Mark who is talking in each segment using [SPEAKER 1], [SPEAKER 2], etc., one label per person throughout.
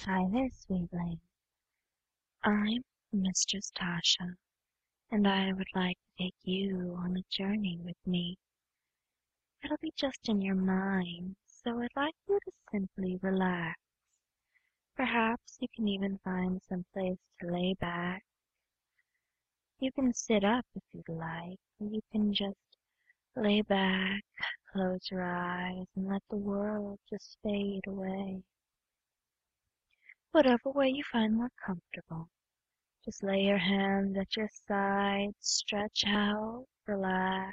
[SPEAKER 1] Hi there, sweetling. I'm Mistress Tasha, and I would like to take you on a journey with me. It'll be just in your mind, so I'd like you to simply relax. Perhaps you can even find some place to lay back. You can sit up if you'd like, or you can just lay back, close your eyes, and let the world just fade away. Whatever way you find more comfortable. Just lay your hands at your sides, stretch out, relax.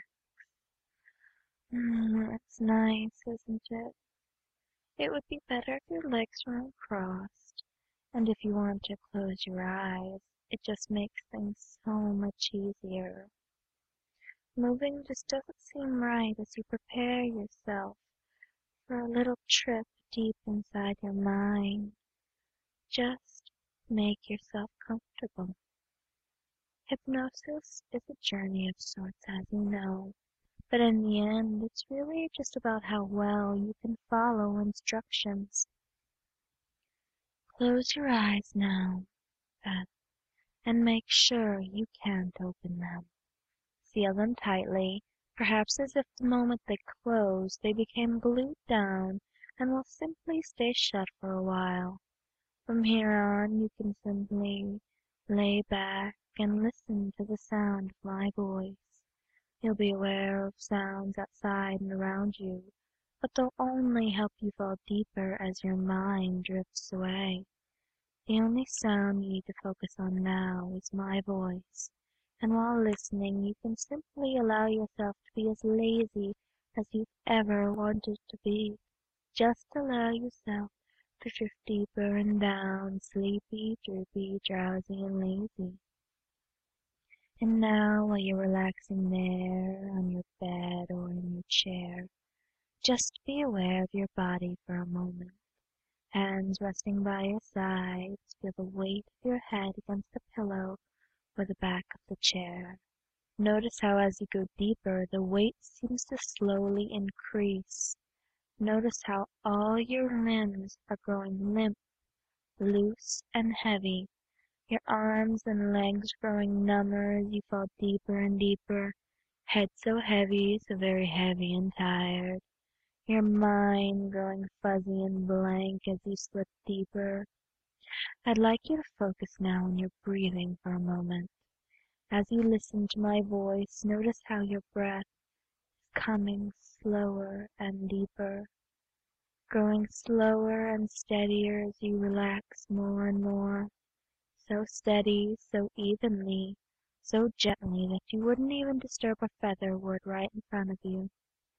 [SPEAKER 1] It's nice, isn't it? It would be better if your legs were uncrossed, and if you want to close your eyes, it just makes things so much easier. Moving just doesn't seem right as you prepare yourself for a little trip deep inside your mind. Just make yourself comfortable. Hypnosis is a journey of sorts, as you know, but in the end, it's really just about how well you can follow instructions. Close your eyes now, Beth, and make sure you can't open them. Seal them tightly, perhaps as if the moment they closed they became glued down and will simply stay shut for a while. From here on, you can simply lay back and listen to the sound of my voice. You'll be aware of sounds outside and around you, but they'll only help you fall deeper as your mind drifts away. The only sound you need to focus on now is my voice, and while listening you can simply allow yourself to be as lazy as you've ever wanted to be. Just allow yourself to drift deeper and down, sleepy, droopy, drowsy, and lazy. And now, while you're relaxing there, on your bed or in your chair, just be aware of your body for a moment. Hands resting by your sides, feel the weight of your head against the pillow or the back of the chair. Notice how as you go deeper, the weight seems to slowly increase. Notice how all your limbs are growing limp, loose, and heavy. Your arms and legs growing number as you fall deeper and deeper, head so heavy, so very heavy and tired. Your mind growing fuzzy and blank as you slip deeper. I'd like you to focus now on your breathing for a moment. As you listen to my voice, notice how your breath is coming slower and deeper, growing slower and steadier as you relax more and more. So steady, so evenly, so gently that you wouldn't even disturb a feather were it right in front of you.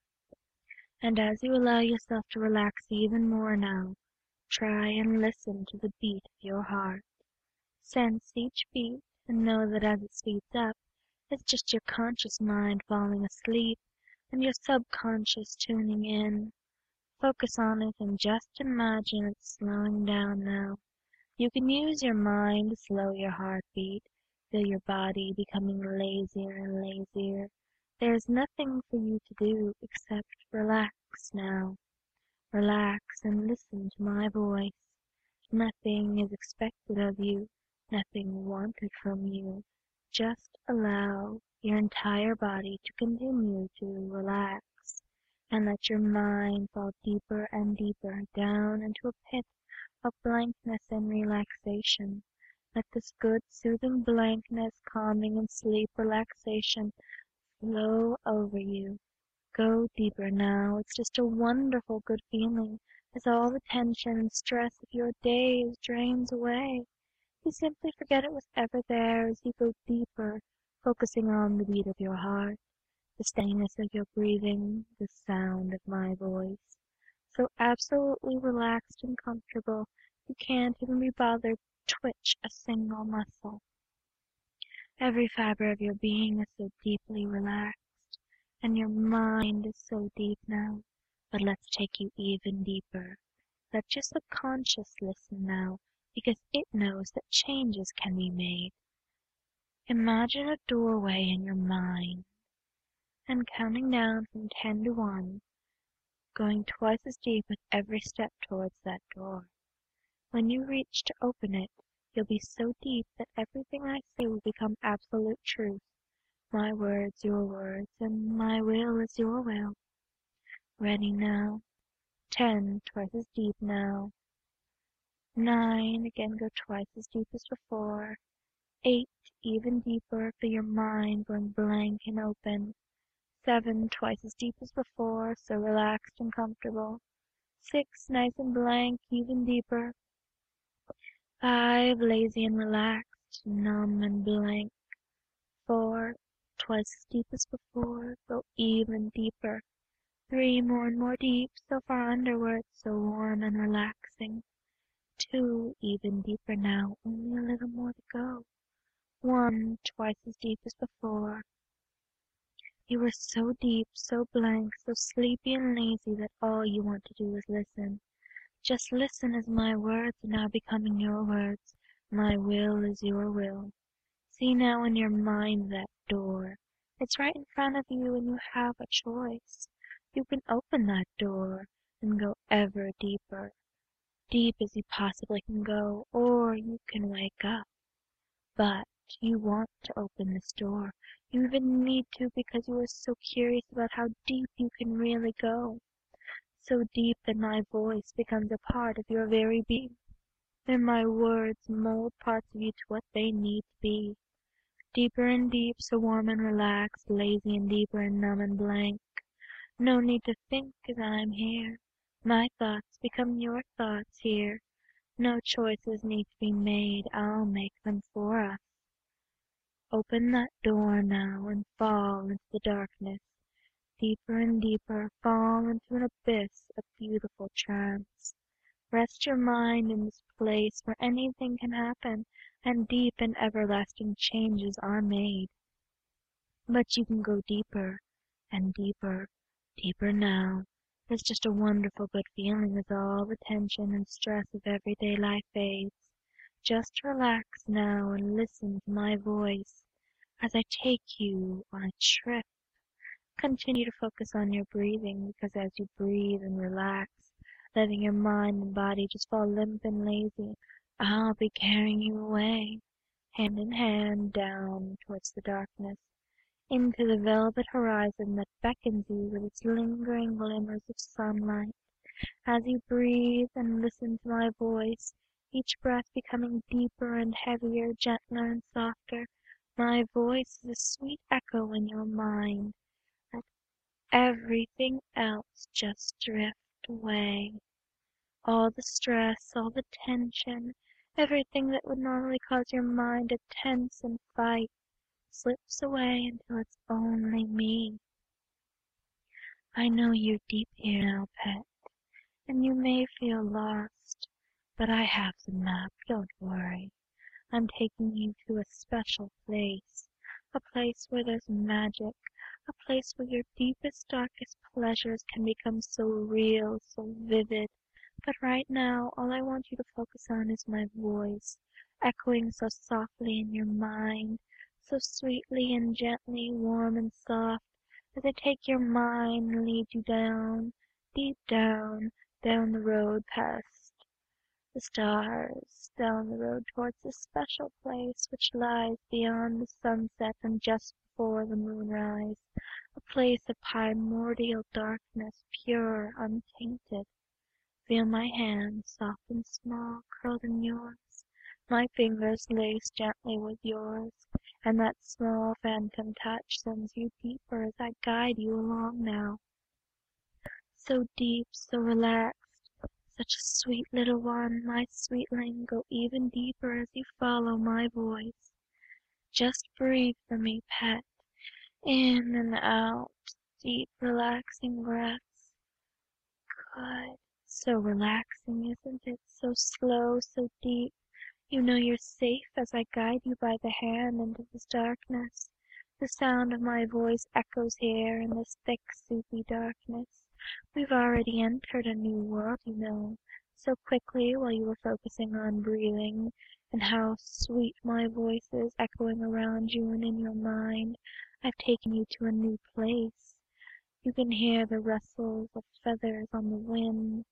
[SPEAKER 1] And as you allow yourself to relax even more now, try and listen to the beat of your heart. Sense each beat and know that as it speeds up, it's just your conscious mind falling asleep and your subconscious tuning in. Focus on it and just imagine it slowing down now. You can use your mind to slow your heartbeat, feel your body becoming lazier and lazier. There is nothing for you to do except relax now. Relax and listen to my voice. Nothing is expected of you, nothing wanted from you. Just allow your entire body to continue to relax and let your mind fall deeper and deeper down into a pit of blankness and relaxation. Let this good, soothing blankness, calming and sleep relaxation flow over you. Go deeper now. It's just a wonderful good feeling as all the tension and stress of your days drains away. You simply forget it was ever there as you go deeper, focusing on the beat of your heart, the steadiness of your breathing, the sound of my voice. So absolutely relaxed and comfortable, you can't even be bothered to twitch a single muscle. Every fiber of your being is so deeply relaxed, and your mind is so deep now. But let's take you even deeper. Let your subconscious listen now, because it knows that changes can be made. Imagine a doorway in your mind, and counting down from 10 to 1, going twice as deep with every step towards that door. When you reach to open it, you'll be so deep that everything I say will become absolute truth. My words, your words, and my will is your will. Ready now. 10, twice as deep now. 9, again go twice as deep as before. 8, even deeper, feel your mind going blank and open. 7, twice as deep as before, so relaxed and comfortable. 6, nice and blank, even deeper. 5, lazy and relaxed, numb and blank. 4, twice as deep as before, go even deeper. 3, more and more deep, so far underward, so warm and relaxing. 2, even deeper now, only a little more to go. 1, twice as deep as before. You are so deep, so blank, so sleepy and lazy that all you want to do is listen. Just listen as my words are now becoming your words. My will is your will. See now in your mind that door. It's right in front of you and you have a choice. You can open that door and go ever deeper, deep as you possibly can go, or you can wake up. But you want to open this door. You even need to because you are so curious about how deep you can really go. So deep that my voice becomes a part of your very being. And my words mold parts of you to what they need to be. Deeper and deep, so warm and relaxed, lazy and deeper and numb and blank. No need to think as I'm here. My thoughts become your thoughts here. No choices need to be made, I'll make them for us. Open that door now and fall into the darkness. Deeper and deeper, fall into an abyss of beautiful trance. Rest your mind in this place where anything can happen and deep and everlasting changes are made. But you can go deeper and deeper, deeper now. It's just a wonderful good feeling as all the tension and stress of everyday life fades. Just relax now and listen to my voice as I take you on a trip. Continue to focus on your breathing because as you breathe and relax, letting your mind and body just fall limp and lazy, I'll be carrying you away, hand in hand, down towards the darkness, into the velvet horizon that beckons you with its lingering glimmers of sunlight. As you breathe and listen to my voice, each breath becoming deeper and heavier, gentler and softer, my voice is a sweet echo in your mind. Let everything else just drift away. All the stress, all the tension, everything that would normally cause your mind to tense and fight, slips away until it's only me. I know you're deep here now, pet, and you may feel lost, but I have the map, don't worry. I'm taking you to a special place, a place where there's magic, a place where your deepest, darkest pleasures can become so real, so vivid. But right now, all I want you to focus on is my voice, echoing so softly in your mind, so sweetly and gently, warm and soft, as I take your mind and lead you down, deep down, down the road past the stars, down the road towards a special place which lies beyond the sunset and just before the moonrise, a place of primordial darkness, pure, untainted. Feel my hand, soft and small, curled in yours, my fingers laced gently with yours, and that small phantom touch sends you deeper as I guide you along now. So deep, so relaxed, such a sweet little one, my sweetling, go even deeper as you follow my voice. Just breathe for me, pet, in and out, deep, relaxing breaths. Good. So relaxing, isn't it? So slow, so deep. You know you're safe as I guide you by the hand into this darkness. The sound of my voice echoes here in this thick, soupy darkness. We've already entered a new world, you know, so quickly while you were focusing on breathing and how sweet my voice is echoing around you and in your mind. I've taken you to a new place. You can hear the rustles of feathers on the wind,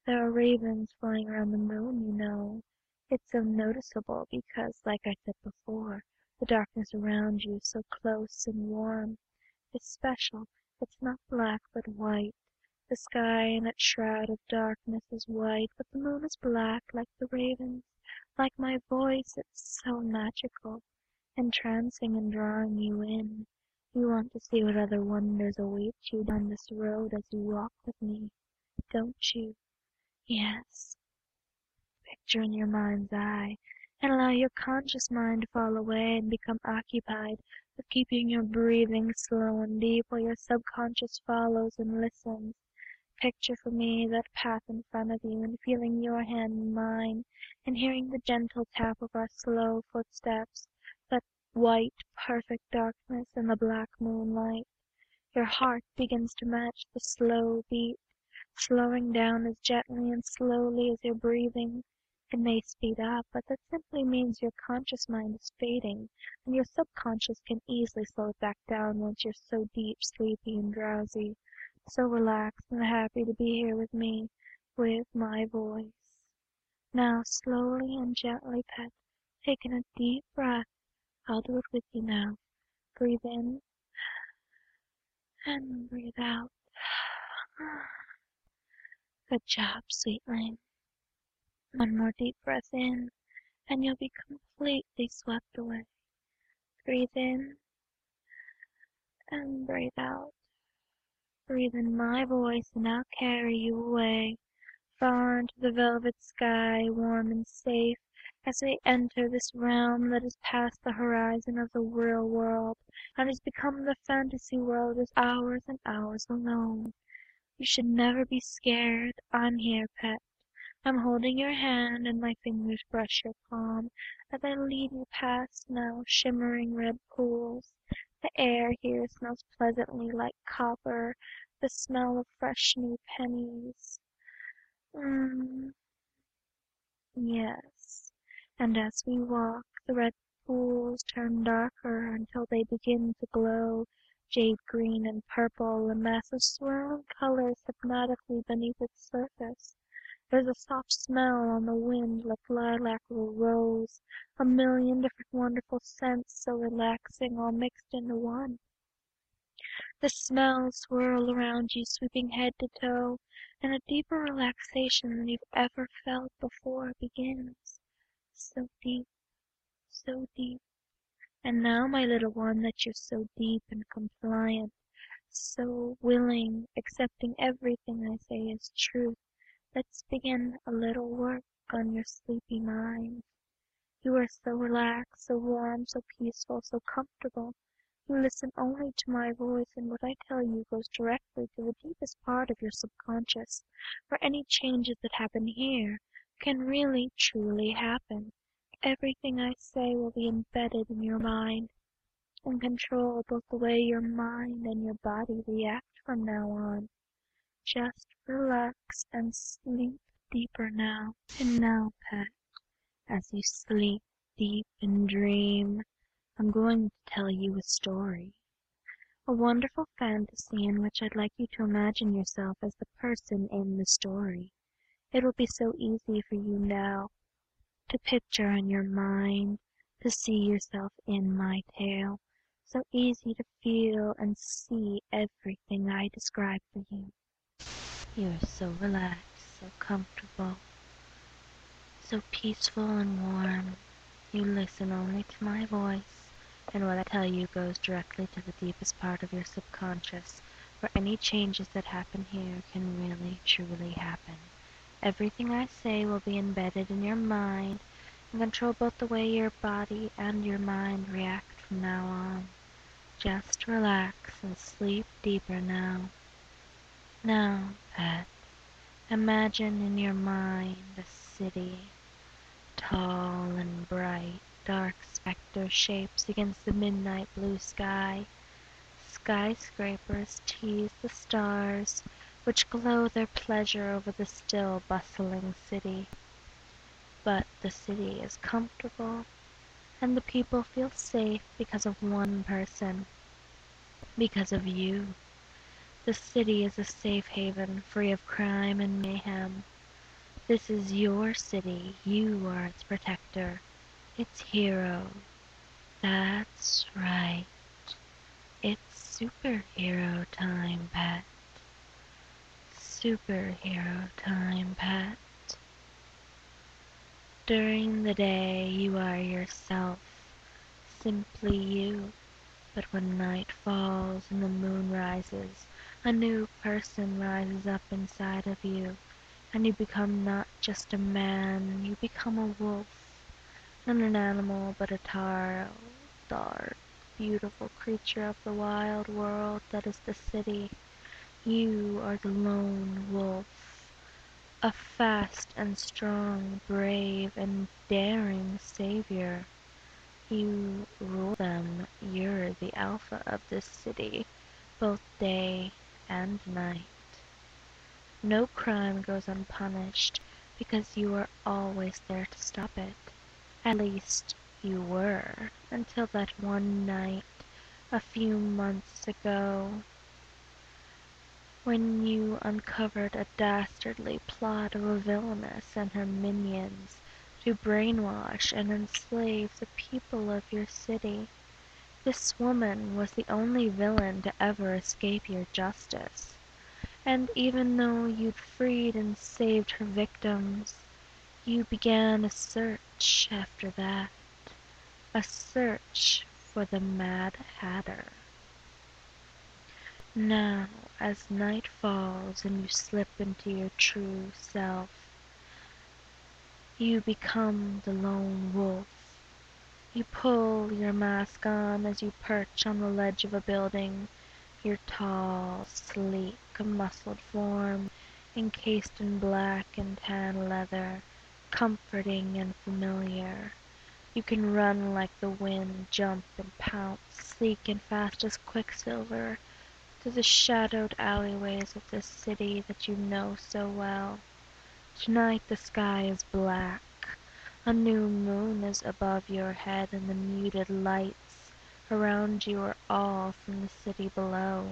[SPEAKER 1] There are ravens flying around the moon, you know. It's so noticeable because, like I said before, the darkness around you is so close and warm. It's special. It's not black but white. The sky in its shroud of darkness is white, but the moon is black like the ravens, like my voice. It's so magical, entrancing and drawing you in. You want to see what other wonders await you down this road as you walk with me, don't you? Yes. Picture in your mind's eye, and allow your conscious mind to fall away and become occupied with keeping your breathing slow and deep while your subconscious follows and listens. Picture for me that path in front of you and feeling your hand in mine and hearing the gentle tap of our slow footsteps, that white, perfect darkness and the black moonlight. Your heart begins to match the slow beat, slowing down as gently and slowly as your breathing. It may speed up, but that simply means your conscious mind is fading, and your subconscious can easily slow it back down once you're so deep, sleepy, and drowsy, so relaxed and happy to be here with me, with my voice. Now, slowly and gently, pet, taking a deep breath. I'll do it with you now. Breathe in and breathe out. Good job, sweetling. One more deep breath in, and you'll be completely swept away. Breathe in and breathe out. Breathe in my voice, and I'll carry you away, far into the velvet sky, warm and safe, as we enter this realm that is past the horizon of the real world, and has become the fantasy world is ours and ours alone. You should never be scared. I'm here, pet. I'm holding your hand and my fingers brush your palm as I lead you past now shimmering red pools. The air here smells pleasantly like copper, the smell of fresh new pennies. Mmm, yes. And as we walk, the red pools turn darker until they begin to glow jade green and purple, a mass of swirling colors hypnotically beneath its surface. There's a soft smell on the wind like lilac or rose, a million different wonderful scents so relaxing all mixed into one. The smells swirl around you, sweeping head to toe, and a deeper relaxation than you've ever felt before begins. So deep, so deep. And now, my little one, that you're so deep and compliant, so willing, accepting everything I say is truth, let's begin a little work on your sleepy mind. You are so relaxed, so warm, so peaceful, so comfortable. You listen only to my voice, and what I tell you goes directly to the deepest part of your subconscious, where any changes that happen here can really, truly happen. Everything I say will be embedded in your mind and control both the way your mind and your body react from now on. Just relax and sleep deeper now. And now, pet, as you sleep deep and dream, I'm going to tell you a story. A wonderful fantasy in which I'd like you to imagine yourself as the person in the story. It will be so easy for you now to picture in your mind, to see yourself in my tale. So easy to feel and see everything I describe for you. You are so relaxed, so comfortable, so peaceful and warm. You listen only to my voice, and what I tell you goes directly to the deepest part of your subconscious, where any changes that happen here can really, truly happen. Everything I say will be embedded in your mind and control both the way your body and your mind react from now on. Just relax and sleep deeper now. Now, pet, imagine in your mind a city, tall and bright, dark spectre shapes against the midnight blue sky. Skyscrapers tease the stars, which glow their pleasure over the still, bustling city. But the city is comfortable, and the people feel safe because of one person, because of you. The city is a safe haven, free of crime and mayhem. This is your city, you are its protector, its hero. That's right. It's superhero time, pet. Superhero time, pet. During the day you are yourself, simply you. But when night falls and the moon rises, a new person rises up inside of you, and you become not just a man, you become a wolf. Not an animal, but a tall, dark, beautiful creature of the wild world that is the city. You are the lone wolf, a fast and strong, brave and daring savior. You rule them. You're the alpha of this city, both day and night. No crime goes unpunished because you are always there to stop it. At least you were, until that one night a few months ago when you uncovered a dastardly plot of a villainess and her minions to brainwash and enslave the people of your city. This woman was the only villain to ever escape your justice, and even though you'd freed and saved her victims, you began a search after that. A search for the Mad Hatter. Now, as night falls and you slip into your true self, you become the lone wolf. You pull your mask on as you perch on the ledge of a building, your tall, sleek, muscled form encased in black and tan leather, comforting and familiar. You can run like the wind, jump and pounce, sleek and fast as quicksilver, through the shadowed alleyways of this city that you know so well. Tonight the sky is black. A new moon is above your head, and the muted lights around you are all from the city below.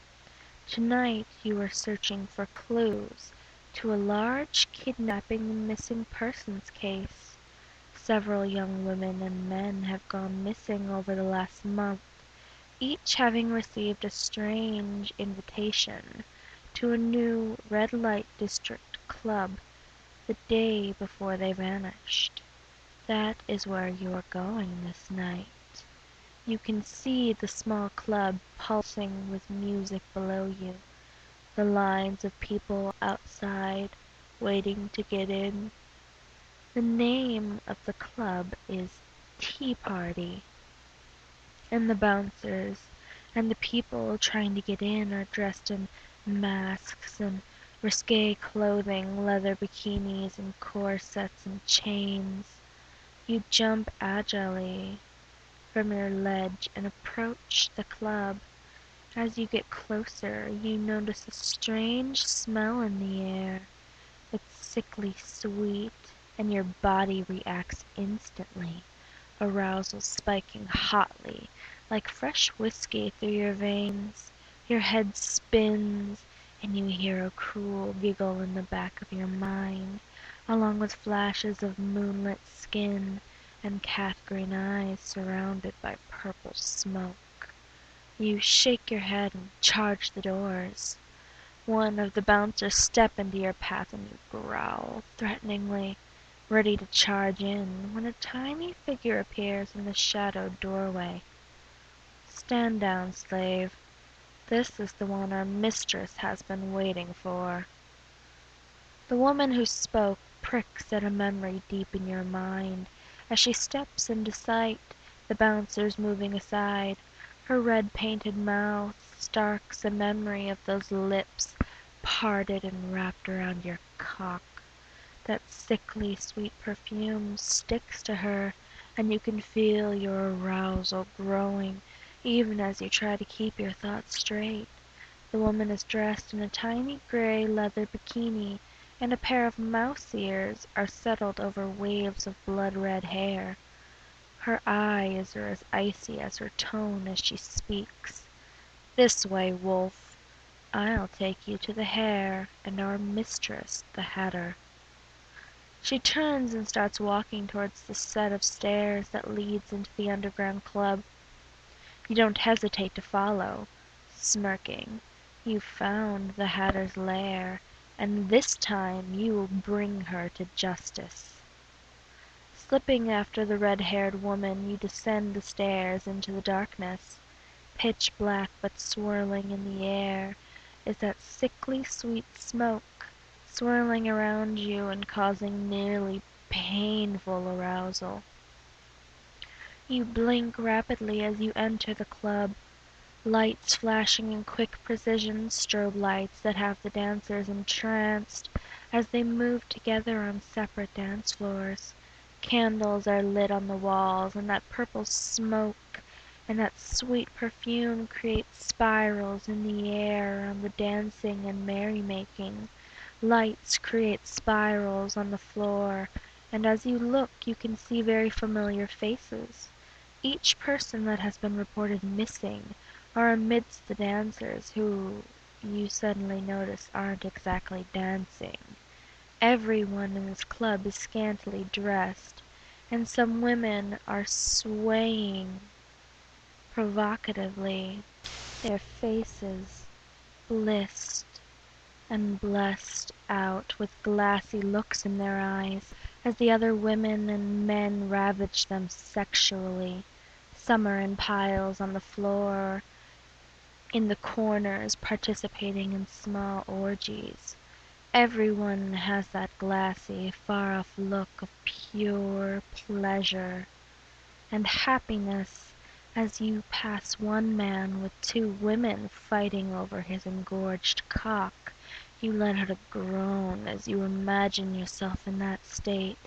[SPEAKER 1] Tonight you are searching for clues to a large kidnapping and missing persons case. Several young women and men have gone missing over the last month, each having received a strange invitation to a new red light district club the day before they vanished. That is where you are going this night. You can see the small club pulsing with music below you, the lines of people outside waiting to get in. The name of the club is Tea Party, and the bouncers and the people trying to get in are dressed in masks and risque clothing, leather bikinis and corsets and chains. You jump agilely from your ledge and approach the club. As you get closer, you notice a strange smell in the air. It's sickly sweet, and your body reacts instantly, arousal spiking hotly, like fresh whiskey through your veins. Your head spins, and you hear a cruel giggle in the back of your mind, along with flashes of moonlit skin and cat-green eyes surrounded by purple smoke. You shake your head and charge the doors. One of the bouncers step into your path and you growl threateningly, ready to charge in, when a tiny figure appears in the shadowed doorway. Stand down, slave. This is the one our mistress has been waiting for. The woman who spoke pricks at a memory deep in your mind as she steps into sight, the bouncers moving aside. Her red-painted mouth starks a memory of those lips parted and wrapped around your cock. That sickly sweet perfume sticks to her, and you can feel your arousal growing even as you try to keep your thoughts straight. The woman is dressed in a tiny gray leather bikini, and a pair of mouse ears are settled over waves of blood-red hair. Her eyes are as icy as her tone as she speaks. This way, wolf. I'll take you to the hare and our mistress, the Hatter. She turns and starts walking towards the set of stairs that leads into the underground club. You don't hesitate to follow, smirking. You've found the Hatter's lair, and this time you will bring her to justice. Slipping after the red-haired woman, you descend the stairs into the darkness. Pitch black but swirling in the air is that sickly sweet smoke, swirling around you and causing nearly painful arousal. You blink rapidly as you enter the club, lights flashing in quick precision, strobe lights that have the dancers entranced as they move together on separate dance floors. Candles are lit on the walls, and that purple smoke and that sweet perfume create spirals in the air around the dancing and merrymaking. Lights create spirals on the floor, and as you look you can see very familiar faces. Each person that has been reported missing are amidst the dancers who, you suddenly notice, aren't exactly dancing. Everyone in this club is scantily dressed, and some women are swaying provocatively, their faces blissed and blessed out with glassy looks in their eyes, as the other women and men ravage them sexually. Some are in piles on the floor, in the corners, participating in small orgies. Everyone has that glassy, far-off look of pure pleasure and happiness as you pass one man with two women fighting over his engorged cock. You let out a groan as you imagine yourself in that state.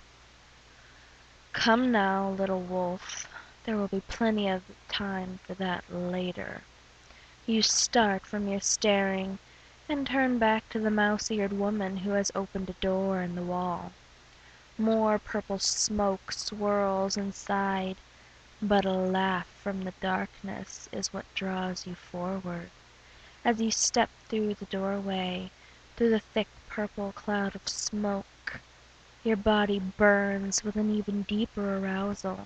[SPEAKER 1] Come now, little wolf. There will be plenty of time for that later. You start from your staring and turn back to the mouse-eared woman who has opened a door in the wall. More purple smoke swirls inside, but a laugh from the darkness is what draws you forward. As you step through the doorway, through the thick purple cloud of smoke, your body burns with an even deeper arousal.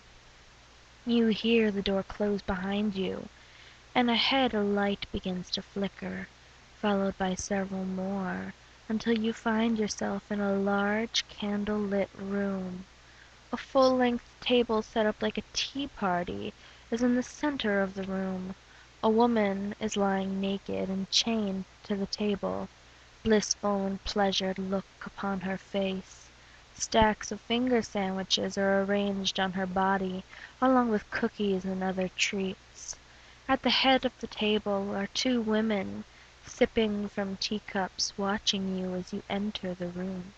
[SPEAKER 1] You hear the door close behind you, and ahead a light begins to flicker, followed by several more, until you find yourself in a large candle-lit room. A full-length table set up like a tea party is in the center of the room. A woman is lying naked and chained to the table, blissful and pleasured look upon her face. Stacks of finger sandwiches are arranged on her body, along with cookies and other treats. At the head of the table are two women, sipping from teacups, watching you as you enter the room.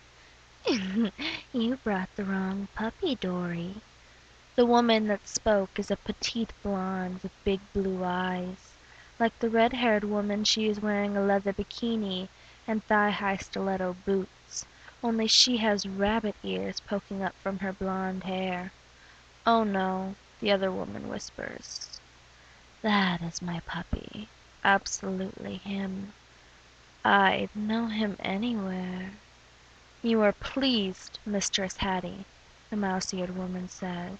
[SPEAKER 1] You brought the wrong puppy, Dory. The woman that spoke is a petite blonde with big blue eyes. Like the red-haired woman, she is wearing a leather bikini and thigh-high stiletto boots, only she has rabbit ears poking up from her blonde hair. Oh no, the other woman whispers. That is my puppy. Absolutely him. I'd know him anywhere. You are pleased, Mistress Hattie, the mouse-eared woman says.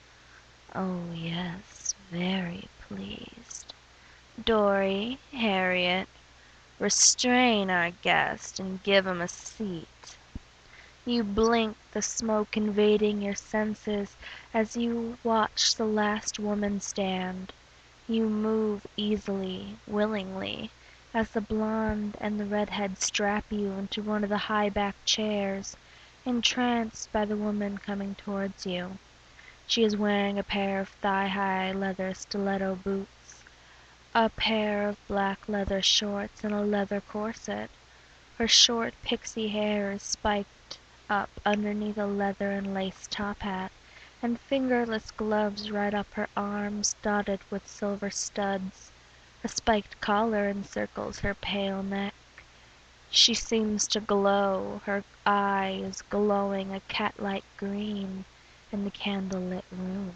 [SPEAKER 1] Oh yes, very pleased. Dory, Harriet, restrain our guest and give him a seat. You blink, the smoke invading your senses as you watch the last woman stand. You move easily, willingly, as the blonde and the redhead strap you into one of the high-backed chairs, entranced by the woman coming towards you. She is wearing a pair of thigh-high leather stiletto boots, a pair of black leather shorts, and a leather corset. Her short pixie hair is spiked up underneath a leather and lace top hat, and fingerless gloves right up her arms dotted with silver studs. A spiked collar encircles her pale neck. She seems to glow, her eyes glowing a cat-like green in the candle-lit room.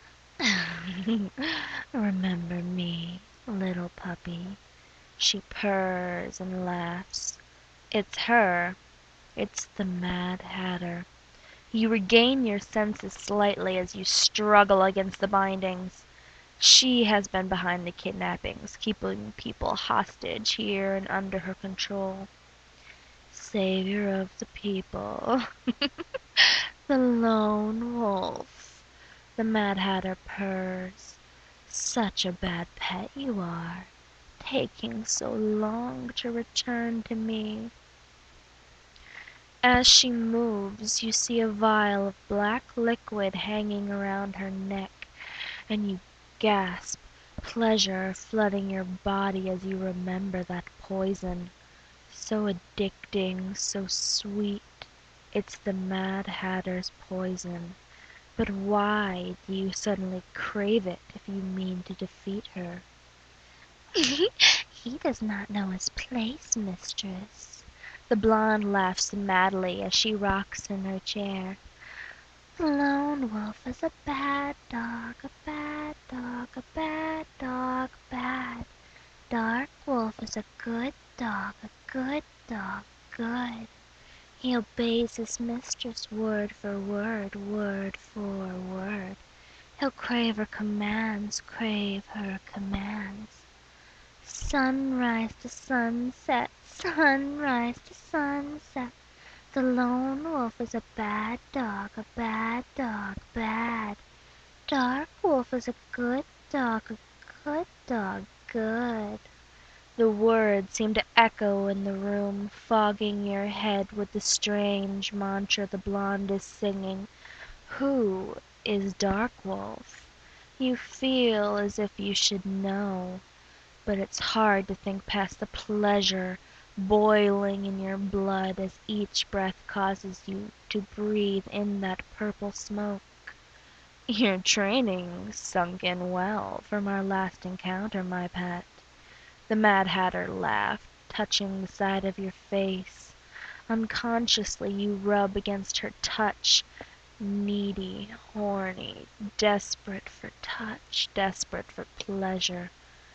[SPEAKER 1] Remember me, little puppy. She purrs and laughs. It's her, It's the Mad Hatter. You regain your senses slightly as you struggle against the bindings. She has been behind the kidnappings, keeping people hostage here and under her control. Savior of the people. The lone wolf. The Mad Hatter purrs. Such a bad pet you are, taking so long to return to me. As she moves, you see a vial of black liquid hanging around her neck, and you gasp, pleasure flooding your body as you remember that poison. So addicting, so sweet. It's the Mad Hatter's poison. But why do you suddenly crave it if you mean to defeat her? He does not know his place, mistress. The blonde laughs madly as she rocks in her chair. The lone wolf is a bad dog, a bad dog, a bad dog, bad. Dark wolf is a good dog, a good dog, good. He obeys his mistress word for word, word for word. He'll crave her commands, crave her commands. Sunrise to sunset, sunrise to sunset. The lone wolf is a bad dog, a bad dog, bad. Dark wolf is a good dog, a good dog, good. The words seem to echo in the room, fogging your head with the strange mantra the blonde is singing. Who is Dark Wolf? You feel as if you should know, but it's hard to think past the pleasure boiling in your blood as each breath causes you to breathe in that purple smoke. Your training's sunk in well from our last encounter, my pet. The Mad Hatter laughed, touching the side of your face. Unconsciously you rub against her touch, needy, horny, desperate for touch, desperate for pleasure.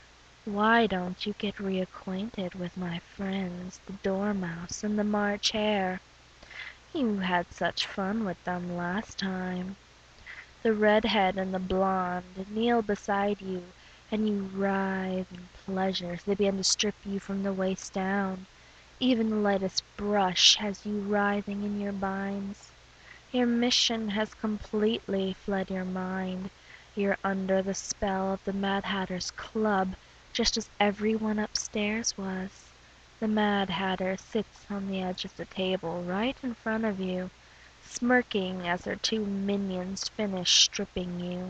[SPEAKER 1] Why don't you get reacquainted with my friends, the Dormouse and the March Hare? You had such fun with them last time. The redhead and the blonde kneel beside you, and you writhe in pleasure as they begin to strip you from the waist down. Even the lightest brush has you writhing in your binds. Your mission has completely fled your mind. You're under the spell of the Mad Hatter's club, just as everyone upstairs was. The Mad Hatter sits on the edge of the table right in front of you, smirking as her two minions finish stripping you.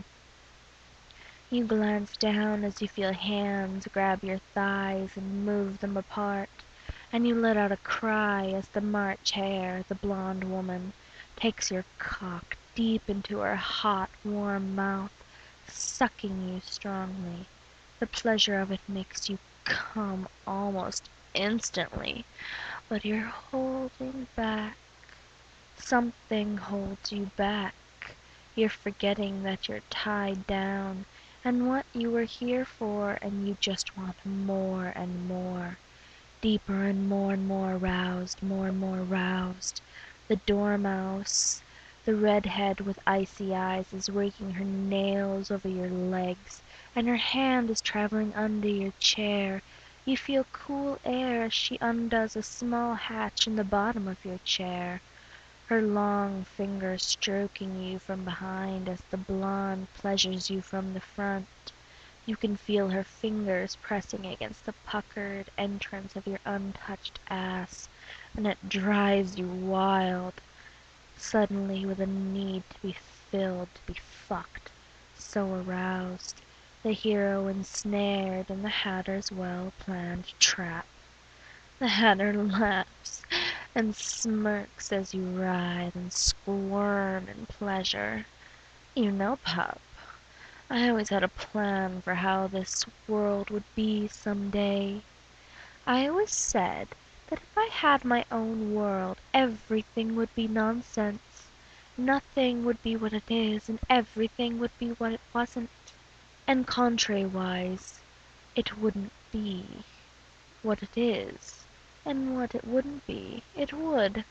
[SPEAKER 1] You glance down as you feel hands grab your thighs and move them apart, and you let out a cry as the March Hare, the blonde woman, takes your cock deep into her hot, warm mouth, sucking you strongly. The pleasure of it makes you come almost instantly, but you're holding back. Something holds you back. You're forgetting that you're tied down, and what you were here for, and you just want more and more. Deeper and more aroused, more and more aroused. The dormouse, the redhead with icy eyes, is raking her nails over your legs, and her hand is traveling under your chair. You feel cool air as she undoes a small hatch in the bottom of your chair, her long fingers stroking you from behind as the blonde pleasures you from the front. You can feel her fingers pressing against the puckered entrance of your untouched ass, and it drives you wild, suddenly with a need to be filled, to be fucked, so aroused, the hero ensnared in the Hatter's well-planned trap. The Hatter laughs and smirks as you writhe and squirm in pleasure. You know, pup, I always had a plan for how this world would be someday. I always said that if I had my own world, everything would be nonsense. Nothing would be what it is, and everything would be what it wasn't. And contrariwise, it wouldn't be what it is, and what it wouldn't be, it would.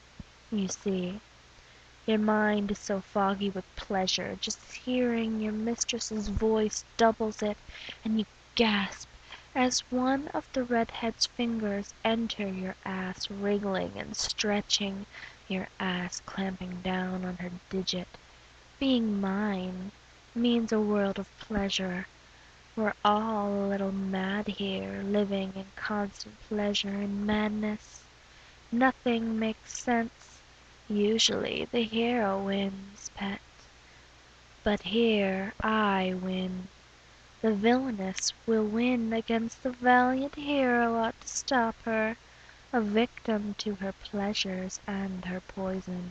[SPEAKER 1] You see, your mind is so foggy with pleasure, just hearing your mistress's voice doubles it, and you gasp as one of the redhead's fingers enter your ass, wriggling and stretching, your ass clamping down on her digit. Being mine means a world of pleasure. We're all a little mad here, living in constant pleasure and madness. Nothing makes sense. Usually the hero wins, pet. But here I win. The villainess will win against the valiant hero ought to stop her, a victim to her pleasures and her poison.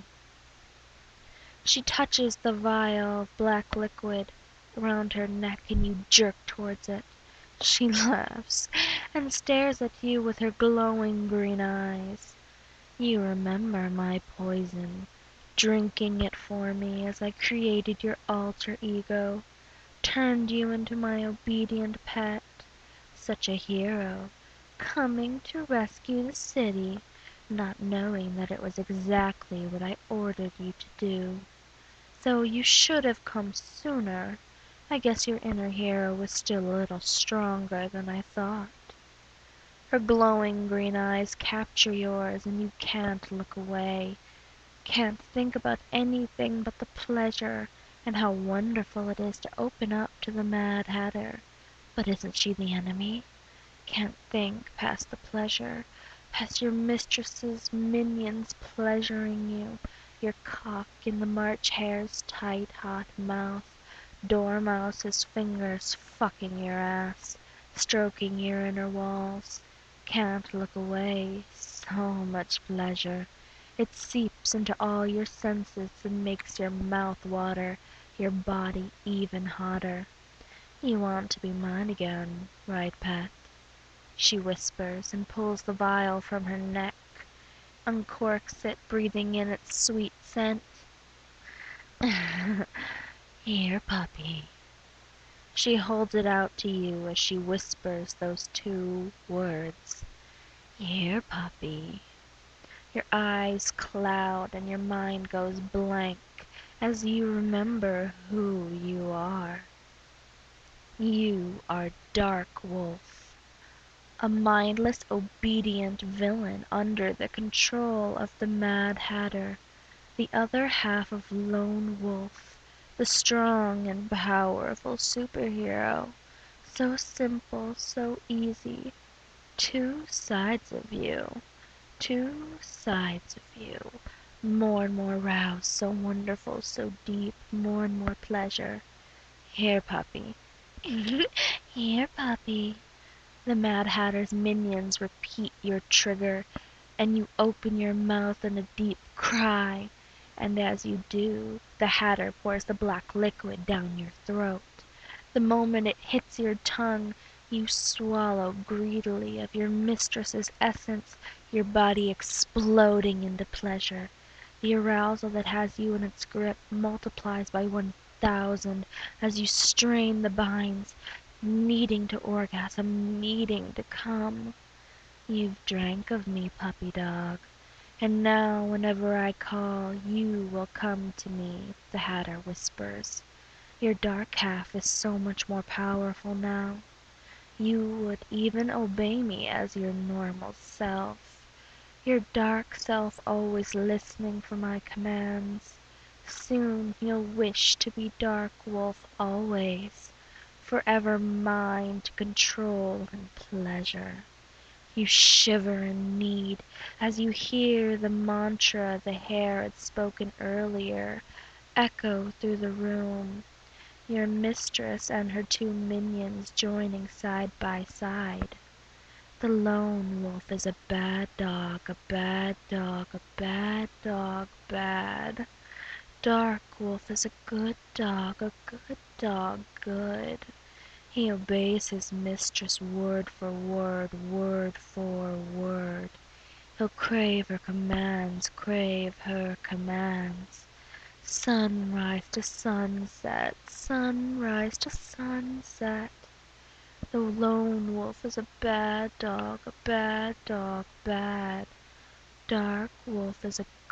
[SPEAKER 1] She touches the vial of black liquid around her neck and you jerk towards it. She laughs and stares at you with her glowing green eyes. You remember my poison, drinking it for me as I created your alter ego, turned you into my obedient pet. Such a hero, coming to rescue the city, not knowing that it was exactly what I ordered you to do. So you should have come sooner. I guess your inner hero was still a little stronger than I thought. Her glowing green eyes capture yours and you can't look away, can't think about anything but the pleasure and how wonderful it is to open up to the Mad Hatter. But isn't she the enemy? Can't think past the pleasure, past your mistress's minions pleasuring you, your cock in the March Hare's tight hot mouth, Dormouse's fingers fucking your ass, stroking your inner walls. Can't look away, so much pleasure. It seeps into all your senses and makes your mouth water, your body even hotter. You want to be mine again, right, pet? She whispers and pulls the vial from her neck, uncorks it, breathing in its sweet scent. Here, puppy. She holds it out to you as she whispers those two words. Here, puppy. Your eyes cloud and your mind goes blank as you remember who you are. You are Dark Wolf, a mindless, obedient villain under the control of the Mad Hatter, the other half of Lone Wolf, the strong and powerful superhero. So simple, so easy. Two sides of you. Two sides of you. More and more roused, so wonderful, so deep, more and more pleasure. Here, puppy. Here, puppy. The Mad Hatter's minions repeat your trigger, and you open your mouth in a deep cry, and as you do, the Hatter pours the black liquid down your throat. The moment it hits your tongue, you swallow greedily of your mistress's essence, your body exploding into pleasure. The arousal that has you in its grip multiplies by 1,000 as you strain the binds, needing to orgasm, needing to come. You've drank of me, puppy dog, and now whenever I call, you will come to me, the Hatter whispers. Your dark half is so much more powerful now. You would even obey me as your normal self. Your dark self always listening for my commands. Soon you'll wish to be Dark Wolf always, forever mine to control and pleasure. You shiver in need as you hear the mantra the hare had spoken earlier echo through the room. Your mistress and her two minions joining side by side. The Lone Wolf is a bad dog, a bad dog, a bad dog, bad. Dark Wolf is a good dog, good. He obeys his mistress word for word, word for word. He'll crave her commands, crave her commands. Sunrise to sunset, sunrise to sunset. The Lone Wolf is a bad dog, bad. Dark Wolf is a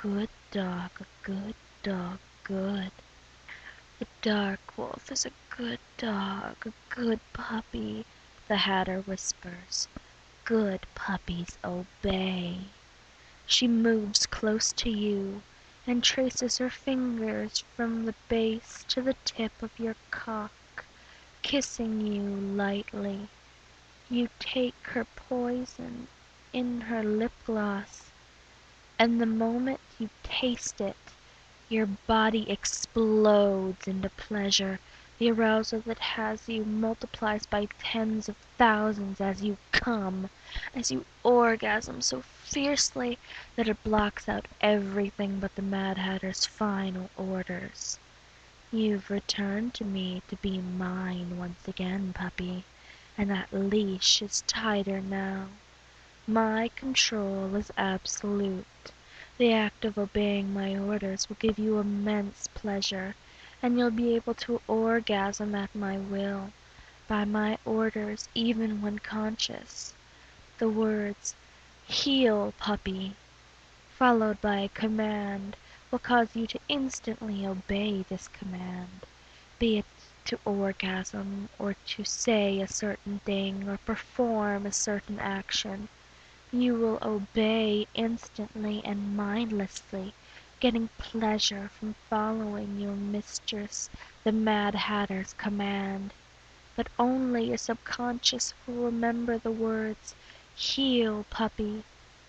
[SPEAKER 1] good dog, a good dog, good. The dark wolf is a good dog, a good puppy, the Hatter whispers. Good puppies obey. She moves close to you and traces her fingers from the base to the tip of your cock, kissing you lightly. You take her poison in her lip gloss, and the moment you taste it, your body explodes into pleasure. The arousal that has you multiplies by tens of thousands as you come, as you orgasm so fiercely that it blocks out everything but the Mad Hatter's final orders. You've returned to me to be mine once again, puppy, and that leash is tighter now. My control is absolute. The act of obeying my orders will give you immense pleasure, and you'll be able to orgasm at my will, by my orders even when conscious. The words, "Heel, puppy," followed by a command, will cause you to instantly obey this command, be it to orgasm, or to say a certain thing, or perform a certain action. You will obey instantly and mindlessly, getting pleasure from following your mistress, the Mad Hatter's command. But only your subconscious will remember the words, "Heel, puppy,"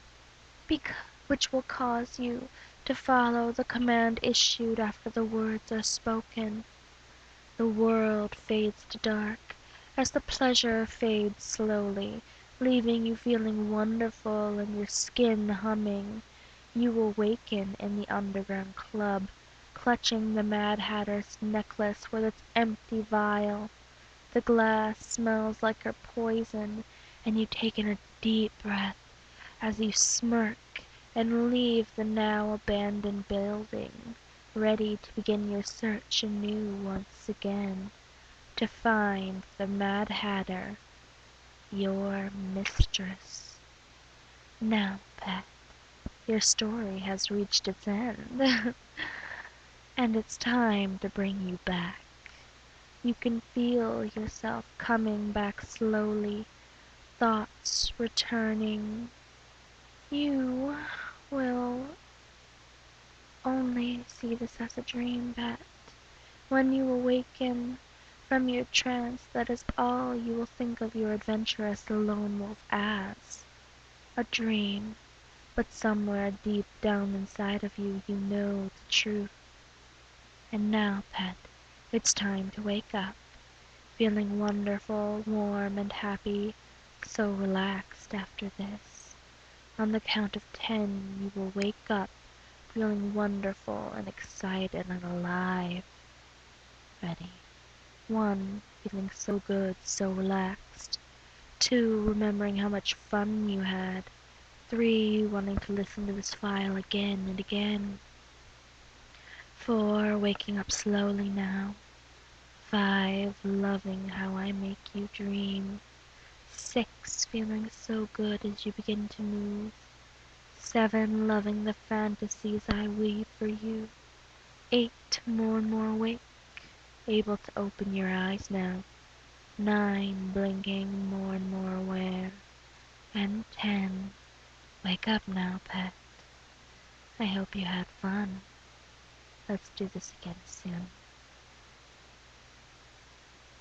[SPEAKER 1] which will cause you to follow the command issued after the words are spoken. The world fades to dark as the pleasure fades slowly, leaving you feeling wonderful and your skin humming. You awaken in the underground club, clutching the Mad Hatter's necklace with its empty vial. The glass smells like her poison, and you take in a deep breath as you smirk and leave the now abandoned building, ready to begin your search anew once again, to find the Mad Hatter, your mistress. Now, pet, your story has reached its end, and it's time to bring you back. You can feel yourself coming back slowly, thoughts returning. You will only see this as a dream, pet. When you awaken from your trance, that is all you will think of your adventure as the Lone Wolf as. A dream, but somewhere deep down inside of you, you know the truth. And now, pet, it's time to wake up, feeling wonderful, warm, and happy, so relaxed after this. On the count of 10, you will wake up, feeling wonderful and excited and alive. Ready? 1, feeling so good, so relaxed. 2, remembering how much fun you had. 3, wanting to listen to this file again and again. 4, waking up slowly now. 5, loving how I make you dream. 6, feeling so good as you begin to move. 7, loving the fantasies I weave for you. 8, more and more awake, able to open your eyes now. 9, blinking, more and more aware. And 10, wake up now, pet. I hope you had fun. Let's do this again soon.